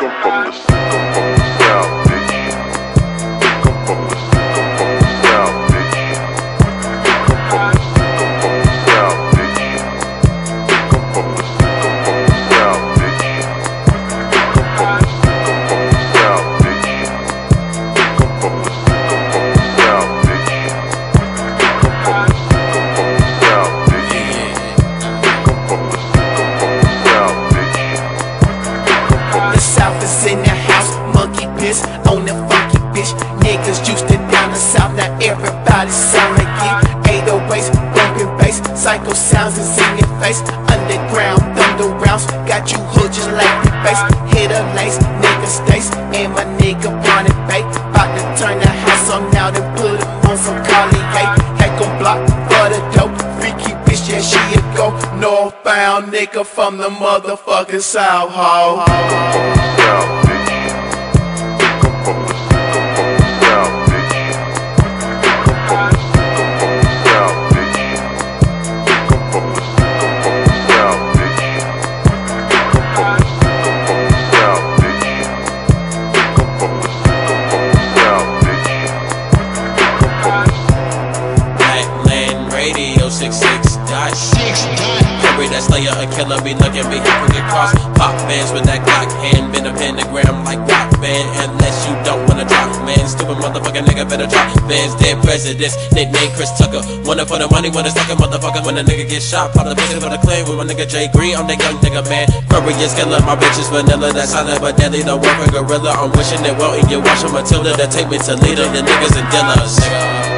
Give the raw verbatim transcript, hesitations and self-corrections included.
On the funky bitch, niggas used to down the south, now everybody sound like it. eight oh eights, bumping bass, psycho sounds is in your face. Underground thunder rounds, got you hood just like the bass. Hit a lace, nigga stays, and my nigga Bonnie Bay. Bout to turn the house on now, then put him on some Cartier. Heck on block for the dope, freaky bitch, yeah she a go. Northbound nigga from the motherfucking South Hall. six six dot six Every that slayer a killer be looking me get cross. Pop bands with that Glock hand, been a pentagram like rock band. Unless you don't wanna drop, man. Stupid motherfucker nigga better drop. Bands dead presidents, nickname Chris Tucker. Wanna for the money, wanna suck a motherfucker. When a nigga get shot, part of the business for the claim. With my nigga Jay Green, I'm the young nigga man. Furious killer, my bitch is vanilla. That's silent but deadly, the work for gorilla. I'm wishing it well and you watch Matilda that take me to leader. The niggas and dealers, nigga.